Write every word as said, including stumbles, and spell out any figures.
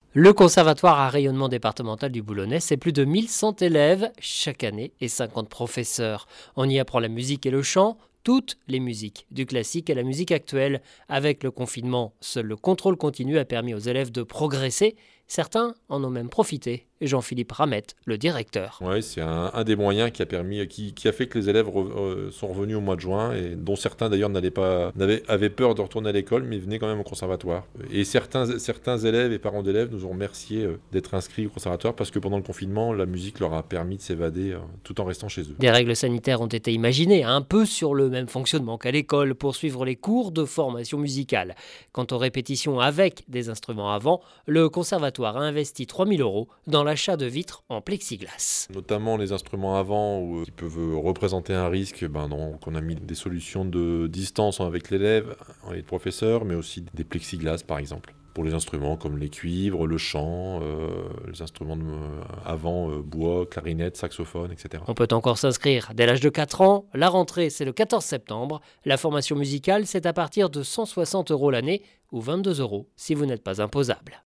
Le conservatoire à rayonnement départemental du Boulonnais, c'est plus de mille cent élèves chaque année et cinquante professeurs. On y apprend la musique et le chant, toutes les musiques, du classique à la musique actuelle. Avec le confinement, seul le contrôle continu a permis aux élèves de progresser. Certains en ont même profité. Jean-Philippe Ramette, le directeur. Oui, c'est un, un des moyens qui a permis, qui, qui a fait que les élèves re, euh, sont revenus au mois de juin, et dont certains d'ailleurs n'allaient pas, n'avaient, avaient peur de retourner à l'école, mais venaient quand même au conservatoire. Et certains, certains élèves et parents d'élèves nous ont remerciés euh, d'être inscrits au conservatoire parce que pendant le confinement, la musique leur a permis de s'évader euh, tout en restant chez eux. Des règles sanitaires ont été imaginées, un peu sur le même fonctionnement qu'à l'école, pour suivre les cours de formation musicale. Quant aux répétitions avec des instruments avant, le conservatoire a investi trois mille euros dans l'achat de vitres en plexiglas. Notamment les instruments avant où, qui peuvent représenter un risque, ben donc on a mis des solutions de distance avec l'élève et le professeur, mais aussi des plexiglas par exemple. Pour les instruments comme les cuivres, le chant, euh, les instruments de, euh, avant, euh, bois, clarinette, saxophone, et cetera. On peut encore s'inscrire dès l'âge de quatre ans. La rentrée, c'est le quatorze septembre. La formation musicale, c'est à partir de cent soixante euros l'année ou vingt-deux euros si vous n'êtes pas imposable.